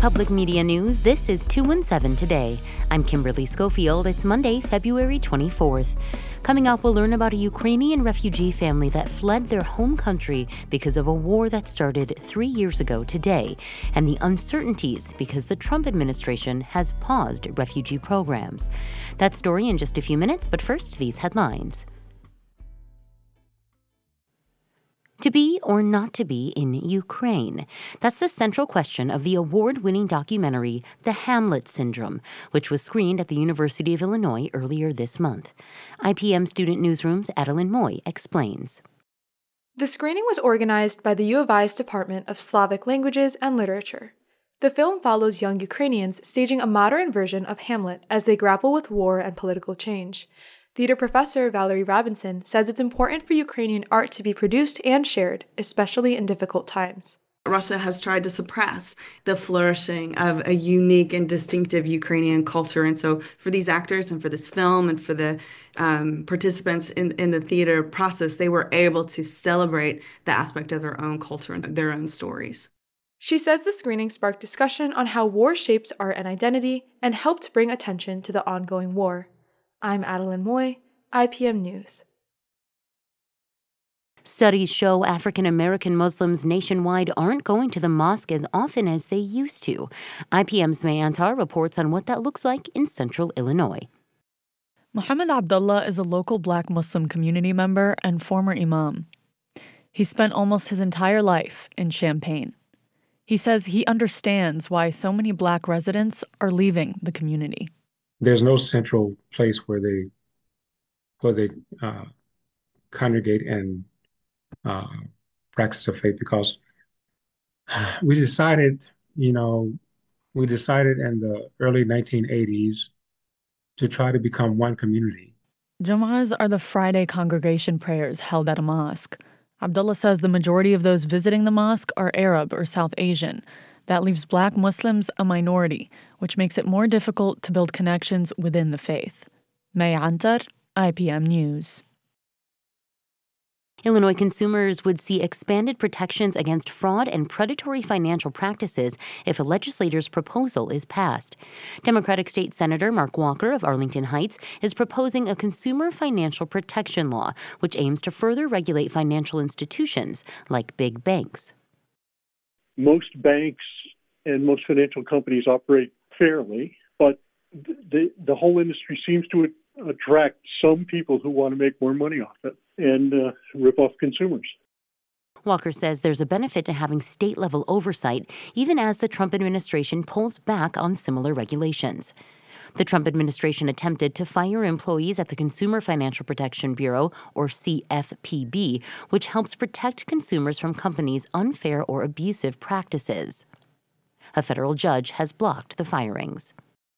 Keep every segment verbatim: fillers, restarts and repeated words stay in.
Public Media News, this is two one seven Today. I'm Kimberly Schofield. It's Monday, February twenty-fourth. Coming up, we'll learn about a Ukrainian refugee family that fled their home country because of a war that started three years ago today, and the uncertainties because the Trump administration has paused refugee programs. That story in just a few minutes, but first, these headlines. To be or not to be in Ukraine? That's the central question of the award-winning documentary, The Hamlet Syndrome, which was screened at the University of Illinois earlier this month. I P M Student Newsroom's Adeline Moy explains. The screening was organized by the U of I's Department of Slavic Languages and Literature. The film follows young Ukrainians staging a modern version of Hamlet as they grapple with war and political change. Theater professor Valerie Robinson says it's important for Ukrainian art to be produced and shared, especially in difficult times. Russia has tried to suppress the flourishing of a unique and distinctive Ukrainian culture. And so for these actors and for this film and for the um, participants in, in the theater process, they were able to celebrate the aspect of their own culture and their own stories. She says the screening sparked discussion on how war shapes art and identity and helped bring attention to the ongoing war. I'm Adeline Moy, I P M News. Studies show African American Muslims nationwide aren't going to the mosque as often as they used to. I P M's May Antar reports on what that looks like in central Illinois. Muhammad Abdullah is a local Black Muslim community member and former imam. He spent almost his entire life in Champaign. He says he understands why so many Black residents are leaving the community. There's no central place where they where they uh, congregate and uh, practice of faith, because we decided, you know, we decided in the early nineteen eighties to try to become one community. Jum'ahs are the Friday congregation prayers held at a mosque. Abdullah says the majority of those visiting the mosque are Arab or South Asian. That leaves Black Muslims a minority, which makes it more difficult to build connections within the faith. May Antar, I P M News. Illinois consumers would see expanded protections against fraud and predatory financial practices if a legislator's proposal is passed. Democratic State Senator Mark Walker of Arlington Heights is proposing a consumer financial protection law, which aims to further regulate financial institutions like big banks. Most banks and most financial companies operate fairly, but the the whole industry seems to attract some people who want to make more money off it and uh, rip off consumers. Walker says there's a benefit to having state-level oversight, even as the Trump administration pulls back on similar regulations. The Trump administration attempted to fire employees at the Consumer Financial Protection Bureau, or C F P B, which helps protect consumers from companies' unfair or abusive practices. A federal judge has blocked the firings.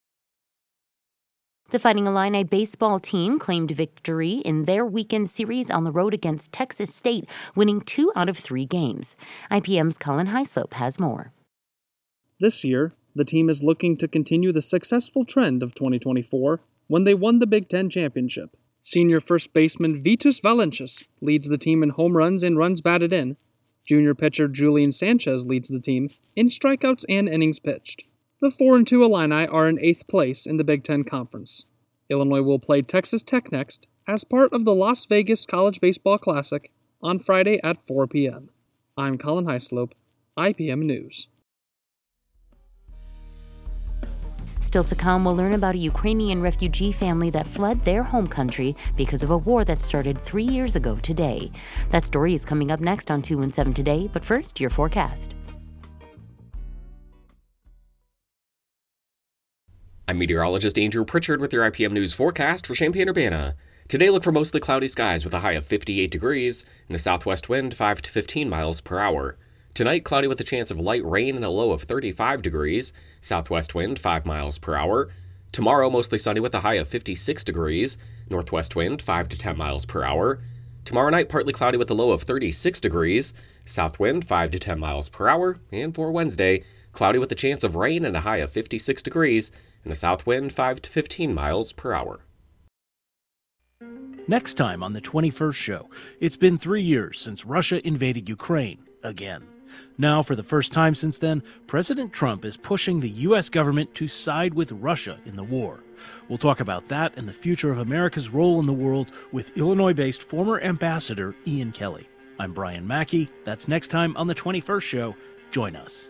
The Fighting Illini baseball team claimed victory in their weekend series on the road against Texas State, winning two out of three games. I P M's Colin Highslope has more. This year, the team is looking to continue the successful trend of twenty twenty-four when they won the Big Ten championship. Senior first baseman Vitus Valencius leads the team in home runs and runs batted in. Junior pitcher Julian Sanchez leads the team in strikeouts and innings pitched. The four and two Illini are in eighth place in the Big Ten Conference. Illinois will play Texas Tech next as part of the Las Vegas College Baseball Classic on Friday at four p.m. I'm Colin Highslope, I P M News. Still to come, we'll learn about a Ukrainian refugee family that fled their home country because of a war that started three years ago today. That story is coming up next on two one seven Today, but first, your forecast. I'm meteorologist Andrew Pritchard with your I P M News forecast for Champaign-Urbana. Today, look for mostly cloudy skies with a high of fifty-eight degrees and a southwest wind five to fifteen miles per hour. Tonight, cloudy with a chance of light rain and a low of thirty-five degrees, southwest wind five miles per hour. Tomorrow, mostly sunny with a high of fifty-six degrees, northwest wind five to ten miles per hour. Tomorrow night, partly cloudy with a low of thirty-six degrees, south wind five to ten miles per hour. And for Wednesday, cloudy with a chance of rain and a high of fifty-six degrees and a south wind five to fifteen miles per hour. Next time on the twenty-first show, it's been three years since Russia invaded Ukraine again. Now, for the first time since then, President Trump is pushing the U S government to side with Russia in the war. We'll talk about that and the future of America's role in the world with Illinois-based former Ambassador Ian Kelly. I'm Brian Mackey. That's next time on The twenty-first Show. Join us.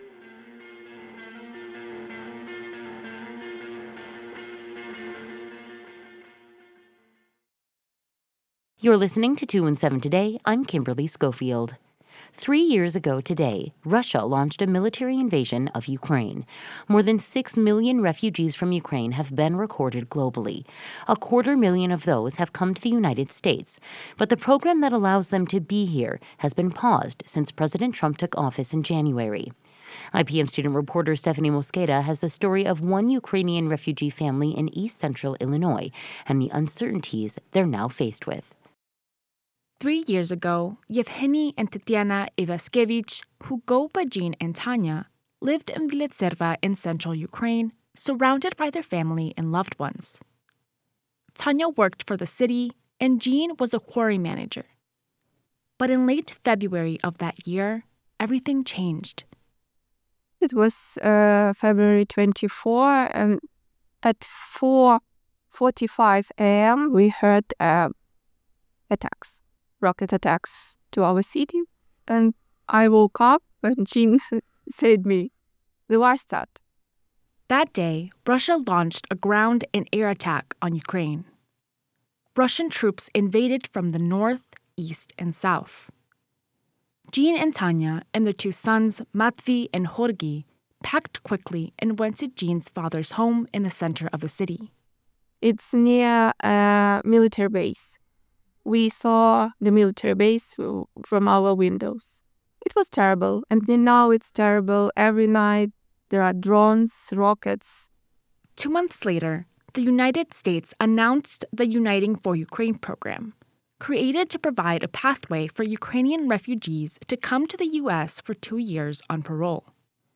You're listening to two and seven Today. I'm Kimberly Schofield. Three years ago today, Russia launched a military invasion of Ukraine. More than six million refugees from Ukraine have been recorded globally. A quarter million of those have come to the United States. But the program that allows them to be here has been paused since President Trump took office in January. I P M student reporter Stephanie Mosqueda has the story of one Ukrainian refugee family in East Central Illinois and the uncertainties they're now faced with. Three years ago, Yevheny and Tatiana Ivaskevich, who go by Jean and Tanya, lived in Villetserva in central Ukraine, surrounded by their family and loved ones. Tanya worked for the city, and Jean was a quarry manager. But in late February of that year, everything changed. It was uh, February twenty-fourth, and at four forty-five a.m. we heard uh, attacks. rocket attacks to our city, and I woke up and Jean said me, the war started. That day, Russia launched a ground and air attack on Ukraine. Russian troops invaded from the north, east, and south. Jean and Tanya and their two sons, Matvey and Horgy, packed quickly and went to Jean's father's home in the center of the city. It's near a military base. We saw the military base from our windows. It was terrible, and now it's terrible. Every night there are drones, rockets. Two months later, the United States announced the Uniting for Ukraine program, created to provide a pathway for Ukrainian refugees to come to the U S for two years on parole.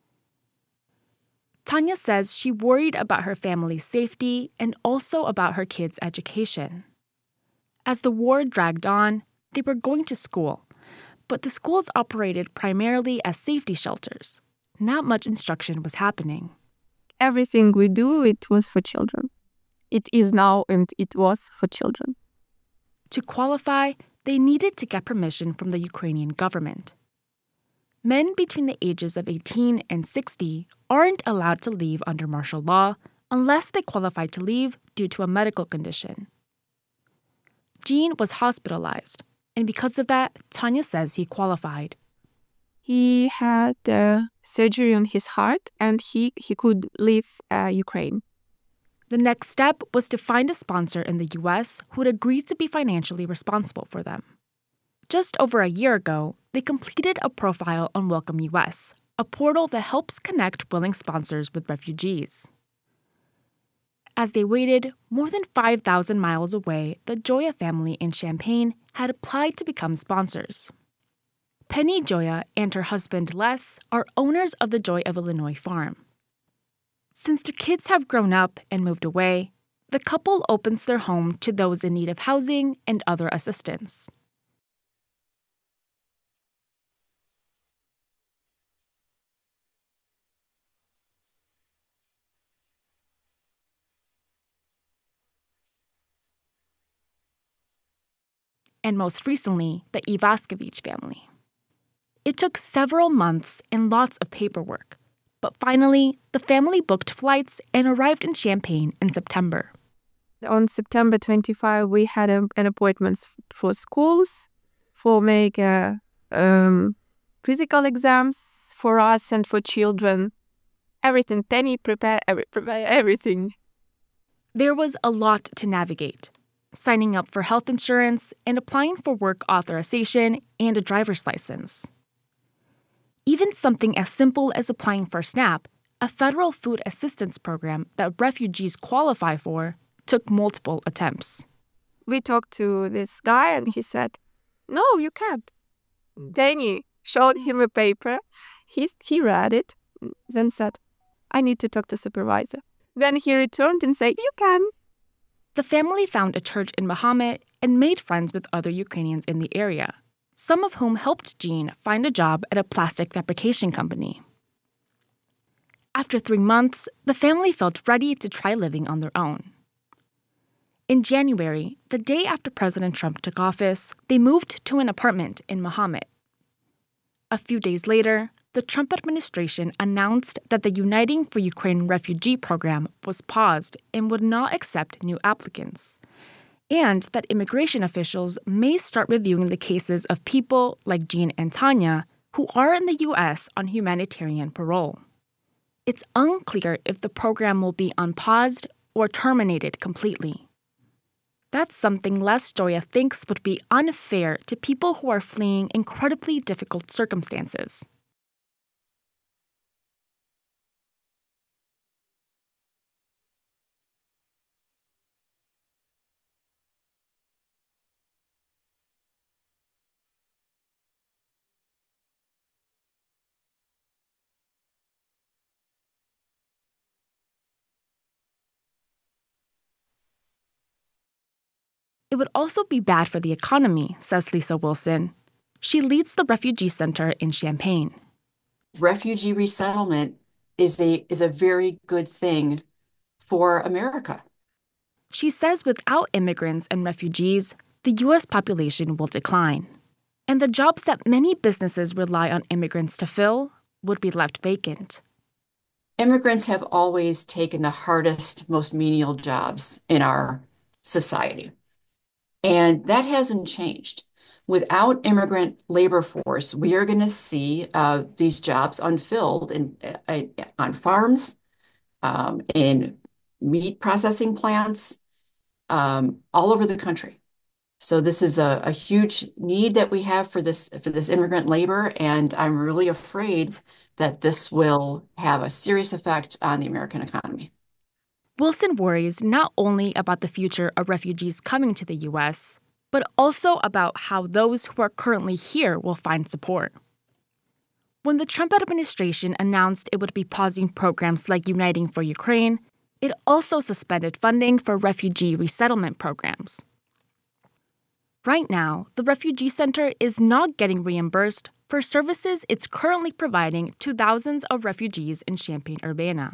Tanya says she worried about her family's safety and also about her kids' education. As the war dragged on, they were going to school, but the schools operated primarily as safety shelters. Not much instruction was happening. Everything we do, it was for children. It is now, and it was for children. To qualify, they needed to get permission from the Ukrainian government. Men between the ages of eighteen and sixty aren't allowed to leave under martial law unless they qualify to leave due to a medical condition. Jean was hospitalized, and because of that, Tanya says he qualified. He had uh, surgery on his heart, and he, he could leave uh, Ukraine. The next step was to find a sponsor in the U S who would agree to be financially responsible for them. Just over a year ago, they completed a profile on Welcome U S, a portal that helps connect willing sponsors with refugees. As they waited, more than five thousand miles away, the Joya family in Champaign had applied to become sponsors. Penny Joya and her husband Les are owners of the Joy of Illinois farm. Since their kids have grown up and moved away, the couple opens their home to those in need of housing and other assistance. And most recently, the Ivaskevich family. It took several months and lots of paperwork, but finally, the family booked flights and arrived in Champaign in September. On September twenty-fifth, we had a, an appointment for schools, for make uh, um, physical exams for us and for children. Everything, Penny prepared every, prepare everything. There was a lot to navigate. Signing up for health insurance and applying for work authorization and a driver's license. Even something as simple as applying for SNAP, a federal food assistance program that refugees qualify for, took multiple attempts. We talked to this guy and he said, no, you can't. Penny showed him a paper. He, he read it, then said, I need to talk to supervisor. Then he returned and said, you can. The family found a church in Mahomet and made friends with other Ukrainians in the area. some of whom helped Jean find a job at a plastic fabrication company. After three months, the family felt ready to try living on their own. In January, the day after President Trump took office, they moved to an apartment in Mahomet. A few days later, the Trump administration announced that the Uniting for Ukraine refugee program was paused and would not accept new applicants, and that immigration officials may start reviewing the cases of people like Jean and Tanya who are in the U S on humanitarian parole. It's unclear if the program will be unpaused or terminated completely. That's something Les Joya thinks would be unfair to people who are fleeing incredibly difficult circumstances. It would also be bad for the economy, says Lisa Wilson. She leads the Refugee Center in Champaign. Refugee resettlement is a is a very good thing for America. She says without immigrants and refugees, the U S population will decline, and the jobs that many businesses rely on immigrants to fill would be left vacant. Immigrants have always taken the hardest, most menial jobs in our society. And that hasn't changed. Without immigrant labor force, we are going to see uh, these jobs unfilled in, uh, on farms, um, in meat processing plants, um, all over the country. So this is a, a huge need that we have for this for this immigrant labor, and I'm really afraid that this will have a serious effect on the American economy. Wilson worries not only about the future of refugees coming to the U S, but also about how those who are currently here will find support. When the Trump administration announced it would be pausing programs like Uniting for Ukraine, it also suspended funding for refugee resettlement programs. Right now, the Refugee Center is not getting reimbursed for services it's currently providing to thousands of refugees in Champaign-Urbana.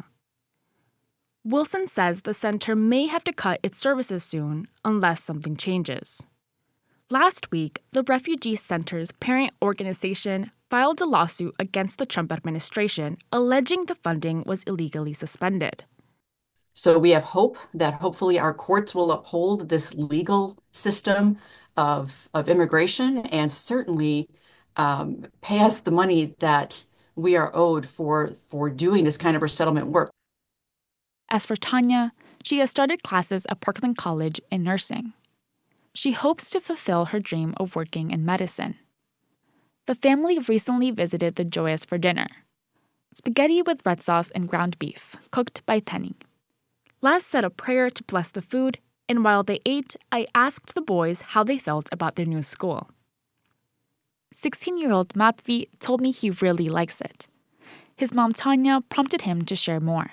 Wilson says the center may have to cut its services soon unless something changes. Last week, the Refugee Center's parent organization filed a lawsuit against the Trump administration, alleging the funding was illegally suspended. So we have hope that hopefully our courts will uphold this legal system of, of immigration and certainly um, pay us the money that we are owed for, for doing this kind of resettlement work. As for Tanya, she has started classes at Parkland College in nursing. She hopes to fulfill her dream of working in medicine. The family recently visited the Joyas for dinner. Spaghetti with red sauce and ground beef, cooked by Penny. Les said a prayer to bless the food, and while they ate, I asked the boys how they felt about their new school. sixteen-year-old Matvi told me he really likes it. His mom Tanya prompted him to share more.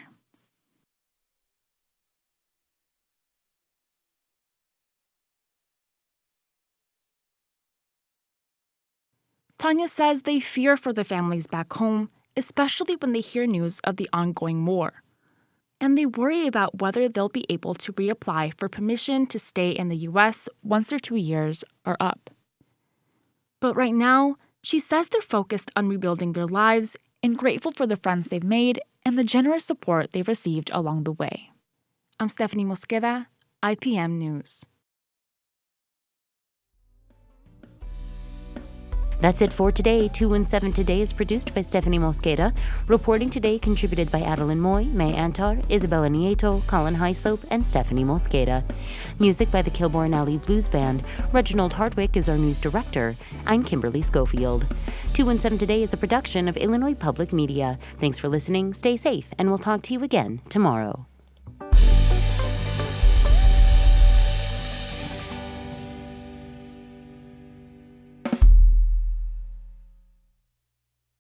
Tanya says they fear for the families back home, especially when they hear news of the ongoing war. And they worry about whether they'll be able to reapply for permission to stay in the U S once their two years are up. But right now, she says they're focused on rebuilding their lives and grateful for the friends they've made and the generous support they've received along the way. I'm Stephanie Mosqueda, I P M News. That's it for today. two in seven Today is produced by Stephanie Mosqueda. Reporting today contributed by Adeline Moy, May Antar, Isabella Nieto, Colin Highslope, and Stephanie Mosqueda. Music by the Kilbourne Alley Blues Band. Reginald Hardwick is our news director. I'm Kimberly Schofield. two in seven Today is a production of Illinois Public Media. Thanks for listening, stay safe, and we'll talk to you again tomorrow.